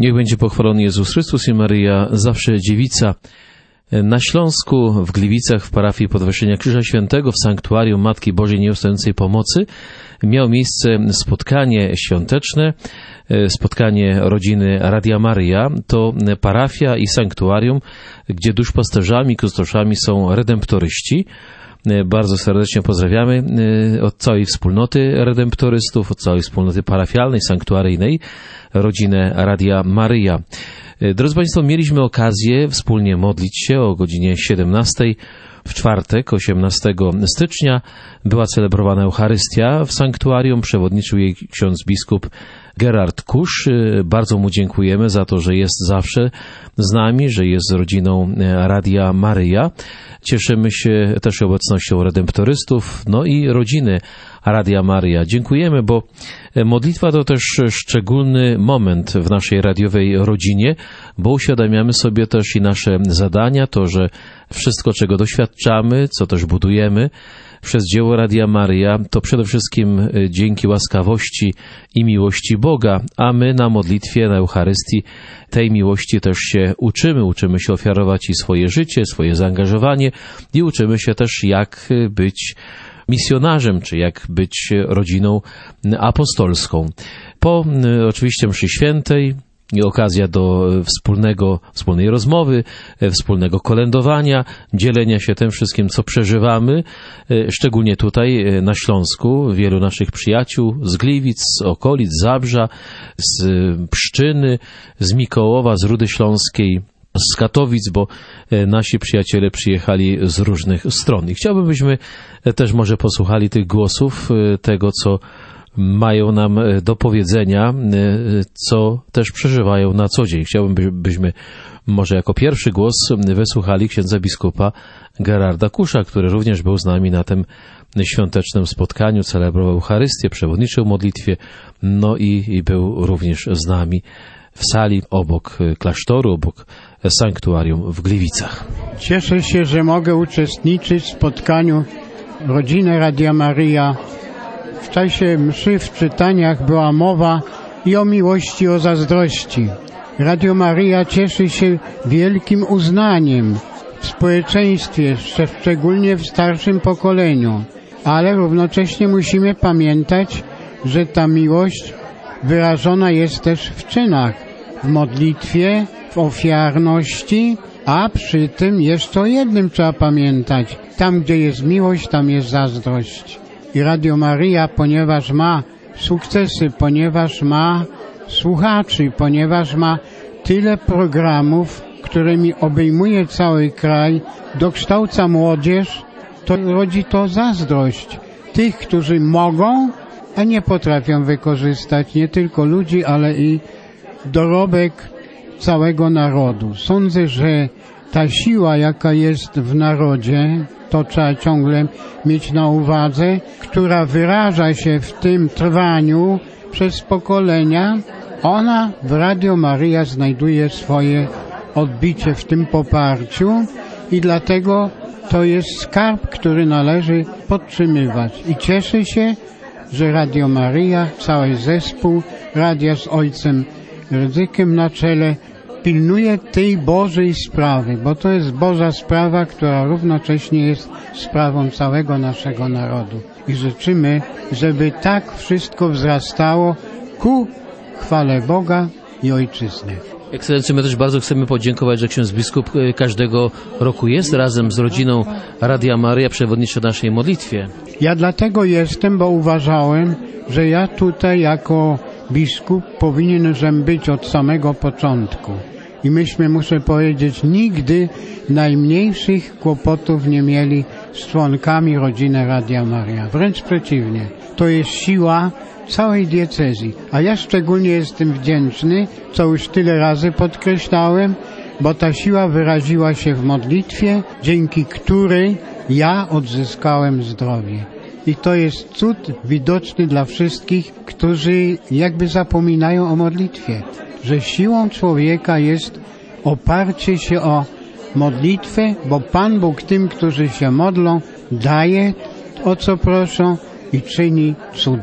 Niech będzie pochwalony Jezus Chrystus i Maryja, zawsze dziewica. Na Śląsku, w Gliwicach, w parafii Podwyższenia Krzyża Świętego, w sanktuarium Matki Bożej Nieustającej Pomocy, miało miejsce spotkanie świąteczne, spotkanie rodziny Radia Maryja. To parafia i sanktuarium, gdzie duszpasterzami, kustoszami są redemptoryści. Bardzo serdecznie pozdrawiamy od całej wspólnoty redemptorystów, od całej wspólnoty parafialnej, sanktuaryjnej, rodzinę Radia Maryja. Drodzy Państwo, mieliśmy okazję wspólnie modlić się o godzinie 17. W czwartek, 18 stycznia, była celebrowana Eucharystia w sanktuarium. Przewodniczył jej ksiądz biskup Gerard Kusz. Bardzo mu dziękujemy za to, że jest zawsze z nami, że jest z rodziną Radia Maryja. Cieszymy się też obecnością redemptorystów, no i rodziny Radia Maryja. Dziękujemy, bo modlitwa to też szczególny moment w naszej radiowej rodzinie, bo uświadamiamy sobie też i nasze zadania, to, że wszystko, czego doświadczamy, co też budujemy przez dzieło Radia Maryja, to przede wszystkim dzięki łaskawości i miłości Boga, a my na modlitwie, na Eucharystii tej miłości też się uczymy. Uczymy się ofiarować i swoje życie, swoje zaangażowanie i uczymy się też, jak być misjonarzem, czy jak być rodziną apostolską. Po oczywiście mszy świętej i okazja do wspólnej rozmowy, wspólnego kolędowania, dzielenia się tym wszystkim, co przeżywamy, szczególnie tutaj na Śląsku. Wielu naszych przyjaciół z Gliwic, z okolic, Zabrza, z Pszczyny, z Mikołowa, z Rudy Śląskiej, z Katowic, bo nasi przyjaciele przyjechali z różnych stron. I chciałbym, byśmy też może posłuchali tych głosów, tego, co mają nam do powiedzenia, co też przeżywają na co dzień. Chciałbym, byśmy może jako pierwszy głos wysłuchali księdza biskupa Gerarda Kusza, który również był z nami na tym świątecznym spotkaniu, celebrował Eucharystię, przewodniczył modlitwie, no i był również z nami w sali obok klasztoru, obok sanktuarium w Gliwicach. Cieszę się, że mogę uczestniczyć w spotkaniu rodziny Radia Maryja. W czasie mszy w czytaniach była mowa i o miłości, i o zazdrości. Radio Maryja cieszy się wielkim uznaniem w społeczeństwie, szczególnie w starszym pokoleniu, ale równocześnie musimy pamiętać, że ta miłość wyrażona jest też w czynach, w modlitwie, w ofiarności, a przy tym jeszcze o jednym trzeba pamiętać. Tam, gdzie jest miłość, tam jest zazdrość. I Radio Maryja, ponieważ ma sukcesy, ponieważ ma słuchaczy, ponieważ ma tyle programów, którymi obejmuje cały kraj, dokształca młodzież, to rodzi to zazdrość tych, którzy mogą, a nie potrafią wykorzystać nie tylko ludzi, ale i dorobek całego narodu. Sądzę, że ta siła, jaka jest w narodzie, to trzeba ciągle mieć na uwadze, która wyraża się w tym trwaniu przez pokolenia, ona w Radio Maryja znajduje swoje odbicie w tym poparciu i dlatego to jest skarb, który należy podtrzymywać. I cieszę się, że Radio Maryja, cały zespół radia z ojcem Rydzykiem na czele pilnuje tej Bożej sprawy, bo to jest Boża sprawa, która równocześnie jest sprawą całego naszego narodu. I życzymy, żeby tak wszystko wzrastało ku chwale Boga i Ojczyzny. Ekscelencjo, my też bardzo chcemy podziękować, że ksiądz biskup każdego roku jest razem z rodziną Radia Maryja, przewodniczy naszej modlitwie. Ja dlatego jestem, bo uważałem, że ja tutaj jako biskup powinienem być od samego początku. I myśmy, muszę powiedzieć, nigdy najmniejszych kłopotów nie mieli z członkami rodziny Radia Maryja. Wręcz przeciwnie. To jest siła całej diecezji. A ja szczególnie jestem wdzięczny, co już tyle razy podkreślałem, bo ta siła wyraziła się w modlitwie, dzięki której ja odzyskałem zdrowie. I to jest cud widoczny dla wszystkich, którzy jakby zapominają o modlitwie, że siłą człowieka jest oparcie się o modlitwę, bo Pan Bóg tym, którzy się modlą, daje o co proszą i czyni cuda.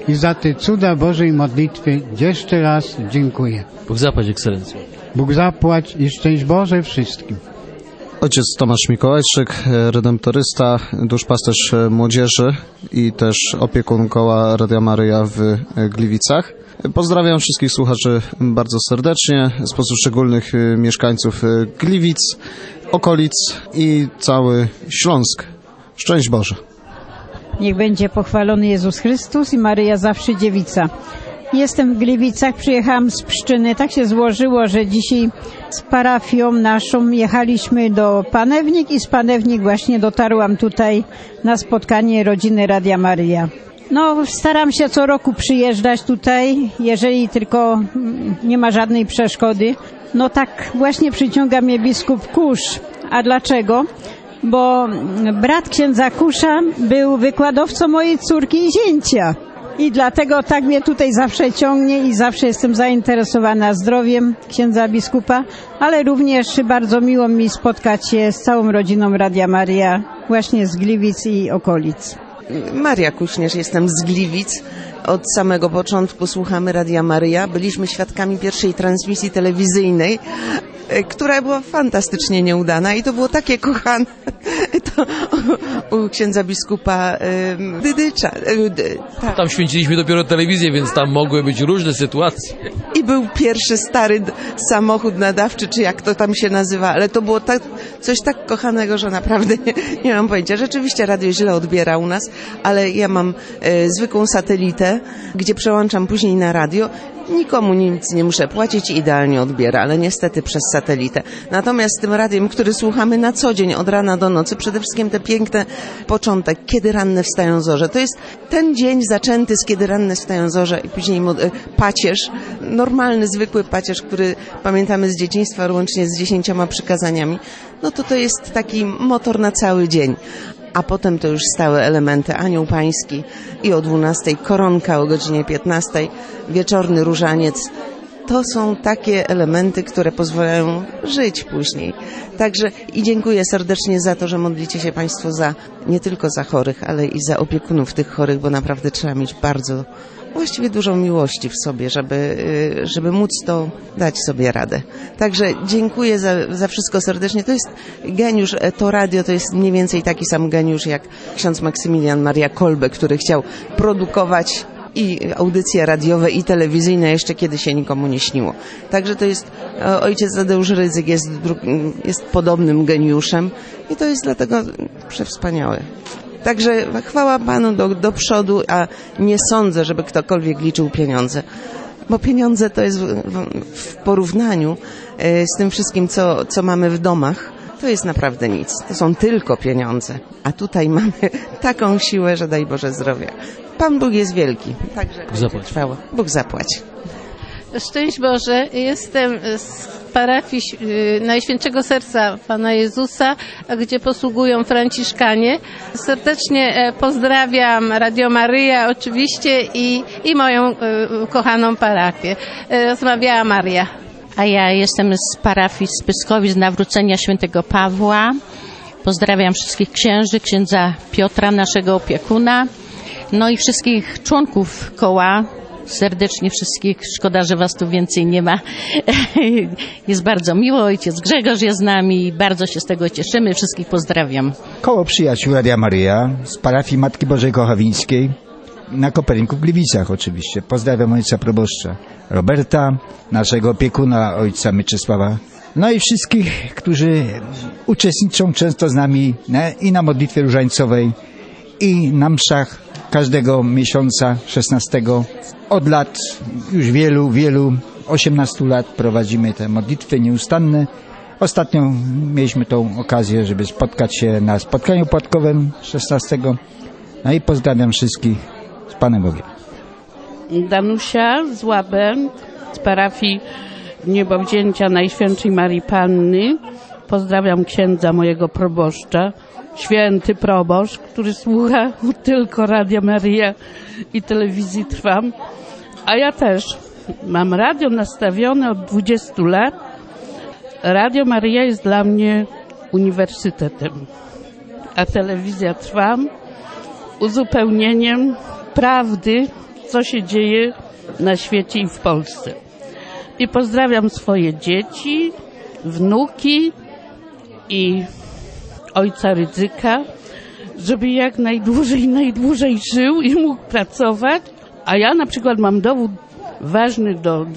i za te cuda Bożej modlitwy jeszcze raz dziękuję. Bóg zapłać, ekscelencjo. Bóg zapłać i szczęść Boże wszystkim. Ojciec Tomasz Mikołajczyk, redemptorysta, duszpasterz młodzieży i też opiekun koła Radia Maryja w Gliwicach. Pozdrawiam wszystkich słuchaczy bardzo serdecznie, w sposób szczególny mieszkańców Gliwic, okolic i cały Śląsk. Szczęść Boże. Niech będzie pochwalony Jezus Chrystus i Maryja zawsze dziewica. Jestem w Gliwicach, przyjechałam z Pszczyny. Tak się złożyło, że dzisiaj z parafią naszą jechaliśmy do Panewnik i z Panewnik właśnie dotarłam tutaj na spotkanie rodziny Radia Maryja. No, staram się co roku przyjeżdżać tutaj, jeżeli tylko nie ma żadnej przeszkody. No tak właśnie przyciąga mnie biskup Kusz. A dlaczego? Bo brat księdza Kusza był wykładowcą mojej córki i zięcia. I dlatego tak mnie tutaj zawsze ciągnie i zawsze jestem zainteresowana zdrowiem księdza biskupa, ale również bardzo miło mi spotkać się z całą rodziną Radia Maryja, właśnie z Gliwic i okolic. Maria Kuśnierz, jestem z Gliwic. Od samego początku słuchamy Radia Maryja. Byliśmy świadkami pierwszej transmisji telewizyjnej, która była fantastycznie nieudana i to było takie kochane. To u księdza biskupa Dydycza. Tak. Tam święciliśmy dopiero telewizję, więc tam mogły być różne sytuacje. I był pierwszy stary samochód nadawczy, czy jak to tam się nazywa, ale to było coś tak kochanego, że naprawdę nie mam pojęcia. Rzeczywiście radio źle odbiera u nas, ale ja mam zwykłą satelitę, gdzie przełączam później na radio. Nikomu nic nie muszę płacić i idealnie odbiera, ale niestety przez satelitę. Natomiast tym radiem, który słuchamy na co dzień, od rana do nocy, przede wszystkim te piękne początek, kiedy ranne wstają zorze. To jest ten dzień zaczęty z kiedy ranne wstają zorze i później pacierz, normalny, zwykły pacierz, który pamiętamy z dzieciństwa, łącznie z 10 przykazaniami. No to jest taki motor na cały dzień. A potem to już stałe elementy, Anioł Pański i o 12:00 koronka, o godzinie 15:00 wieczorny różaniec. To są takie elementy, które pozwalają żyć później. Także i dziękuję serdecznie za to, że modlicie się Państwo nie tylko za chorych, ale i za opiekunów tych chorych, bo naprawdę trzeba mieć właściwie dużo miłości w sobie, żeby móc to dać sobie radę. Także dziękuję za wszystko serdecznie. To jest geniusz, to radio to jest mniej więcej taki sam geniusz jak ksiądz Maksymilian Maria Kolbe, który chciał produkować i audycje radiowe i telewizyjne jeszcze kiedy się nikomu nie śniło. Także to jest ojciec Tadeusz Rydzyk jest podobnym geniuszem i to jest dlatego przewspaniałe. Także chwała Panu do przodu, a nie sądzę, żeby ktokolwiek liczył pieniądze. Bo pieniądze to jest w porównaniu z tym wszystkim, co mamy w domach, to jest naprawdę nic. To są tylko pieniądze. A tutaj mamy taką siłę, że daj Boże zdrowia. Pan Bóg jest wielki. Także chwała. Bóg zapłać. Szczęść Boże. Jestem z parafii Najświętszego Serca Pana Jezusa, gdzie posługują franciszkanie. Serdecznie pozdrawiam Radio Maryja oczywiście i moją kochaną parafię. Rozmawiała Maria. A ja jestem z parafii z Pyskowic z Nawrócenia Świętego Pawła. Pozdrawiam wszystkich księży, księdza Piotra, naszego opiekuna, no i wszystkich członków koła. Serdecznie wszystkich. Szkoda, że was tu więcej nie ma. Jest bardzo miło. Ojciec Grzegorz jest z nami. Bardzo się z tego cieszymy. Wszystkich pozdrawiam. Koło przyjaciół Radia Maryja z parafii Matki Bożej Kochawińskiej na Koperniku w Gliwicach oczywiście. Pozdrawiam ojca proboszcza Roberta, naszego opiekuna ojca Mieczysława. No i wszystkich, którzy uczestniczą często z nami i na modlitwie różańcowej i na mszach każdego miesiąca 16. Od lat już wielu 18 lat prowadzimy te modlitwy nieustanne. Ostatnio mieliśmy tą okazję, żeby spotkać się na spotkaniu płatkowym 16. No i pozdrawiam wszystkich z Panem Bogiem. Danusia z Łabęd, z parafii Niebowzięcia Najświętszej Marii Panny. Pozdrawiam księdza mojego proboszcza, święty proboszcz, który słucha tylko Radia Maryja i telewizji Trwam. A ja też mam radio nastawione od 20 lat. Radio Maryja jest dla mnie uniwersytetem, a telewizja Trwam uzupełnieniem prawdy co się dzieje na świecie i w Polsce. I pozdrawiam swoje dzieci, wnuki i ojca Rydzyka, żeby jak najdłużej żył i mógł pracować. A ja na przykład mam dowód ważny do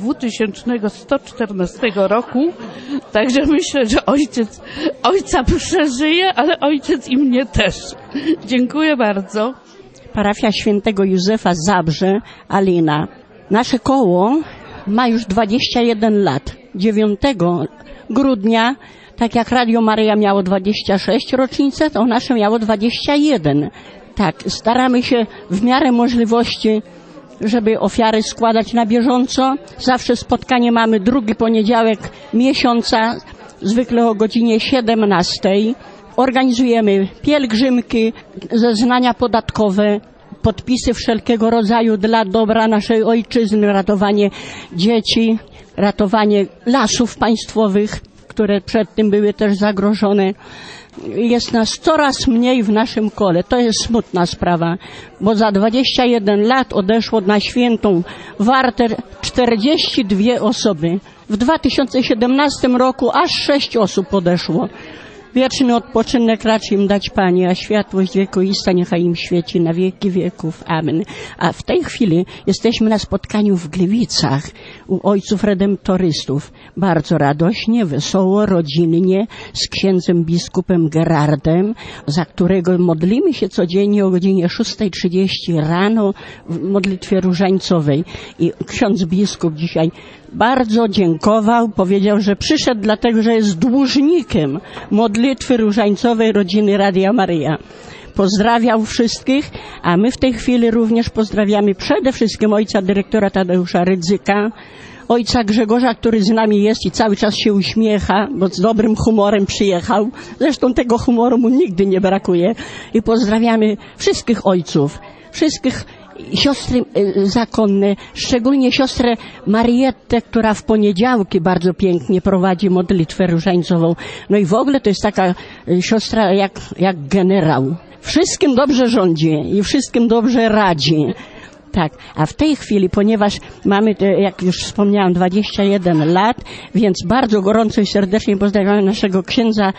2114 roku, także myślę, że ojca przeżyje, ale ojciec i mnie też. Dziękuję bardzo. Parafia Świętego Józefa Zabrze, Alina. Nasze koło ma już 21 lat. 9 grudnia, tak jak Radio Maryja miało 26 rocznicę, to nasze miało 21. Tak, staramy się w miarę możliwości, żeby ofiary składać na bieżąco. Zawsze spotkanie mamy drugi poniedziałek miesiąca, zwykle o godzinie 17. Organizujemy pielgrzymki, zeznania podatkowe, podpisy wszelkiego rodzaju dla dobra naszej ojczyzny, ratowanie dzieci, ratowanie lasów państwowych, które przed tym były też zagrożone. Jest nas coraz mniej w naszym kole. To jest smutna sprawa, bo za 21 lat odeszło na świętą Wartę 42 osoby. W 2017 roku aż 6 osób odeszło. Wieczny odpoczynek racz im dać, Panie, a światłość wiekuista niechaj im świeci na wieki wieków. Amen. A w tej chwili jesteśmy na spotkaniu w Gliwicach u ojców redemptorystów. Bardzo radośnie, wesoło, rodzinnie, z księdzem biskupem Gerardem, za którego modlimy się codziennie o godzinie 6:30 rano w modlitwie różańcowej. I ksiądz biskup dzisiaj bardzo dziękował, powiedział, że przyszedł dlatego, że jest dłużnikiem modlitwy różańcowej rodziny Radia Maryja. Pozdrawiał wszystkich, a my w tej chwili również pozdrawiamy przede wszystkim ojca dyrektora Tadeusza Rydzyka, ojca Grzegorza, który z nami jest i cały czas się uśmiecha, bo z dobrym humorem przyjechał. Zresztą tego humoru mu nigdy nie brakuje. I pozdrawiamy wszystkich ojców, wszystkich siostry zakonne, szczególnie siostrę Mariettę, która w poniedziałki bardzo pięknie prowadzi modlitwę różańcową. No i w ogóle to jest taka siostra jak generał. Wszystkim dobrze rządzi i wszystkim dobrze radzi. Tak, a w tej chwili, ponieważ mamy, jak już wspomniałam, 21 lat, więc bardzo gorąco i serdecznie pozdrawiamy naszego księdza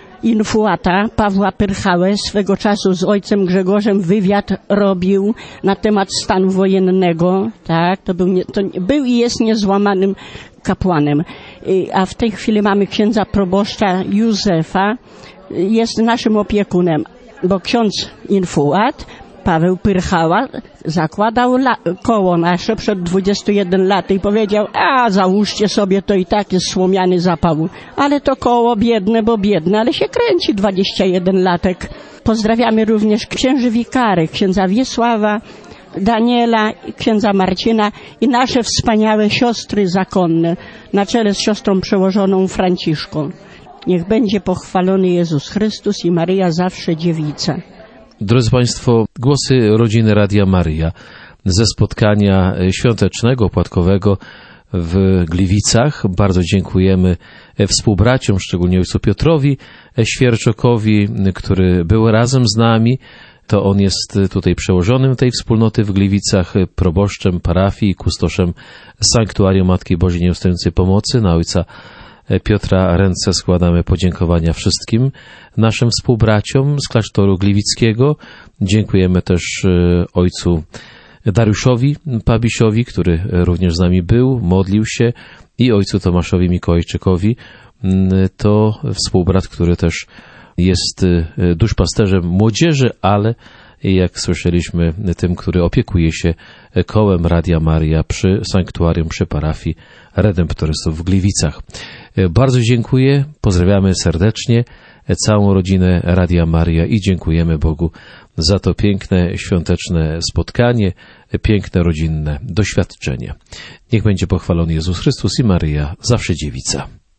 Infuata, Pawła Pyrchałę. Swego czasu z ojcem Grzegorzem wywiad robił na temat stanu wojennego. Tak, to był i jest niezłamanym kapłanem. A w tej chwili mamy księdza proboszcza Józefa, jest naszym opiekunem, bo ksiądz Infuat, Paweł Pyrchała, zakładał koło nasze przed 21 laty i powiedział, załóżcie sobie, to i tak jest słomiany zapał. Ale to koło biedne, bo biedne, ale się kręci 21 latek. Pozdrawiamy również księży wikary, księdza Wiesława, Daniela, księdza Marcina i nasze wspaniałe siostry zakonne, na czele z siostrą przełożoną Franciszką. Niech będzie pochwalony Jezus Chrystus i Maryja zawsze dziewica. Drodzy Państwo, głosy rodziny Radia Maryja ze spotkania świątecznego, opłatkowego w Gliwicach. Bardzo dziękujemy współbraciom, szczególnie ojcu Piotrowi Świerczokowi, który był razem z nami. To on jest tutaj przełożonym tej wspólnoty w Gliwicach, proboszczem parafii, kustoszem Sanktuarium Matki Bożej Nieustającej Pomocy. Na ojca Piotra ręce składamy podziękowania wszystkim naszym współbraciom z klasztoru gliwickiego. Dziękujemy też ojcu Dariuszowi Pabisiowi, który również z nami był, modlił się, i ojcu Tomaszowi Mikołajczykowi. To współbrat, który też jest duszpasterzem młodzieży, ale jak słyszeliśmy, tym, który opiekuje się kołem Radia Maryja przy sanktuarium, przy parafii redemptorystów w Gliwicach. Bardzo dziękuję, pozdrawiamy serdecznie całą rodzinę Radia Maryja i dziękujemy Bogu za to piękne, świąteczne spotkanie, piękne, rodzinne doświadczenie. Niech będzie pochwalony Jezus Chrystus i Maryja, zawsze dziewica.